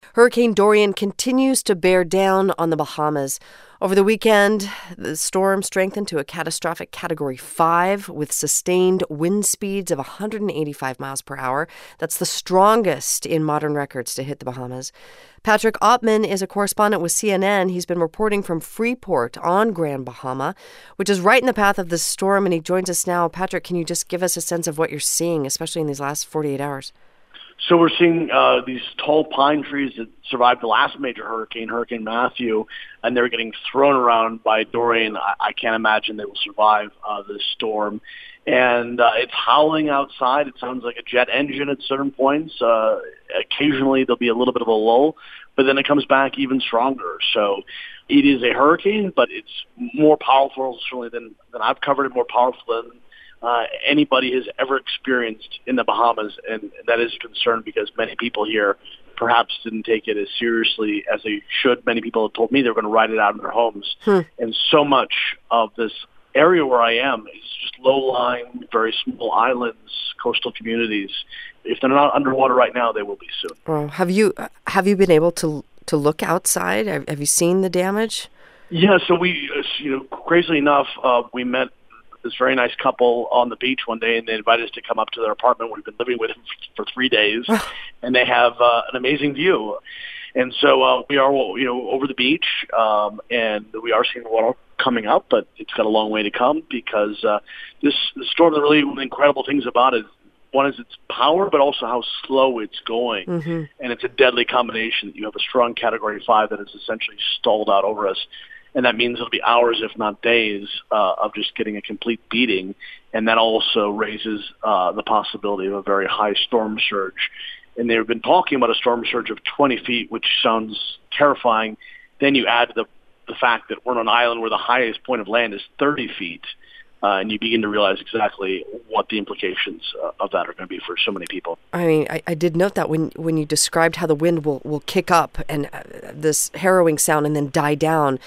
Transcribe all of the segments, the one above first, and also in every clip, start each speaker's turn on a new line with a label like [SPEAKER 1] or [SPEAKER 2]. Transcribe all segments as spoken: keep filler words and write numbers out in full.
[SPEAKER 1] Hurricane Dorian continues to bear down on the Bahamas. Over the weekend, the storm strengthened to a catastrophic Category five with sustained wind speeds of one hundred eighty-five miles per hour. That's the strongest in modern records to hit the Bahamas. Patrick Ottman is a correspondent with C N N. He's been reporting from Freeport on Grand Bahama, which is right in the path of the storm, and he joins us now. Patrick, can you just give us a sense of what you're seeing, especially in these last forty-eight hours?
[SPEAKER 2] So we're seeing uh, these tall pine trees that survived the last major hurricane, Hurricane Matthew, and they're getting thrown around by Dorian. I, I can't imagine they will survive uh, this storm. And uh, it's howling outside. It sounds like a jet engine at certain points. Uh, occasionally there'll be a little bit of a lull, but then it comes back even stronger. So it is a hurricane, but it's more powerful certainly than, than I've covered it, more powerful than Uh, anybody has ever experienced in the Bahamas, and that is a concern because many people here perhaps didn't take it as seriously as they should. Many people have told me they're going to ride it out in their homes. Hmm. And so much of this area where I am is just low-lying, very small islands, coastal communities. If they're not underwater right now, they will be soon.
[SPEAKER 1] Well, have you have you been able to to look outside? Have, have you seen the damage?
[SPEAKER 2] Yeah, so we, you know, crazily enough, uh, we met this very nice couple on the beach one day, and they invited us to come up to their apartment. We've been living with them for three days, and they have uh, an amazing view. And so uh, we are, you know, over the beach, um, and we are seeing the water coming up, but it's got a long way to come because uh, this the storm, the really incredible things about it, one is its power, but also how slow it's going. Mm-hmm. And it's a deadly combination. You have a strong Category five that is essentially stalled out over us. And that means it'll be hours, if not days, uh, of just getting a complete beating. And that also raises uh, the possibility of a very high storm surge. And they've been talking about a storm surge of twenty feet, which sounds terrifying. Then you add the, the fact that we're on an island where the highest point of land is thirty feet. Uh, and you begin to realize exactly what the implications uh, of that are going to be for so many people.
[SPEAKER 1] I mean, I, I did note that when, when you described how the wind will, will kick up and uh, this harrowing sound and then die down,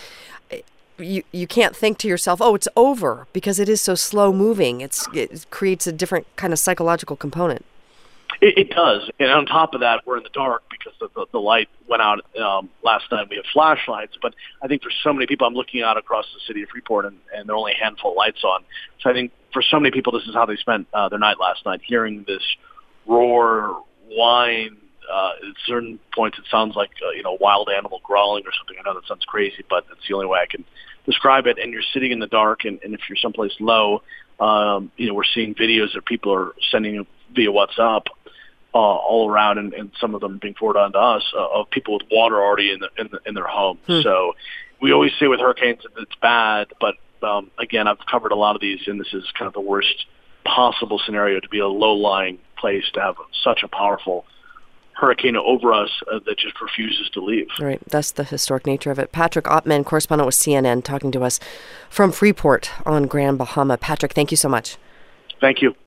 [SPEAKER 1] you you can't think to yourself, oh, it's over, because it is so slow moving. It's it creates a different kind of psychological component.
[SPEAKER 2] It, it does. And on top of that, we're in the dark because the, the, the light went out um, last night. We have flashlights. But I think for so many people, I'm looking out across the city of Freeport, and, and there are only a handful of lights on. So I think for so many people, this is how they spent uh, their night last night, hearing this roar, whine. Uh, at certain points, it sounds like uh, you know, wild animal growling or something. I know that sounds crazy, but it's the only way I can describe it. And you're sitting in the dark, and, and if you're someplace low, um, you know, we're seeing videos that people are sending via WhatsApp uh, all around, and, and some of them being forwarded on to us uh, of people with water already in the, in, the, in their homes. Hmm. So we always say with hurricanes that it's bad, but um, again, I've covered a lot of these, and this is kind of the worst possible scenario to be a low-lying place to have such a powerful hurricane over us uh, that just refuses to leave.
[SPEAKER 1] Right. That's the historic nature of it. Patrick Ottman, correspondent with C N N, talking to us from Freeport on Grand Bahama. Patrick, thank you so much.
[SPEAKER 2] Thank you.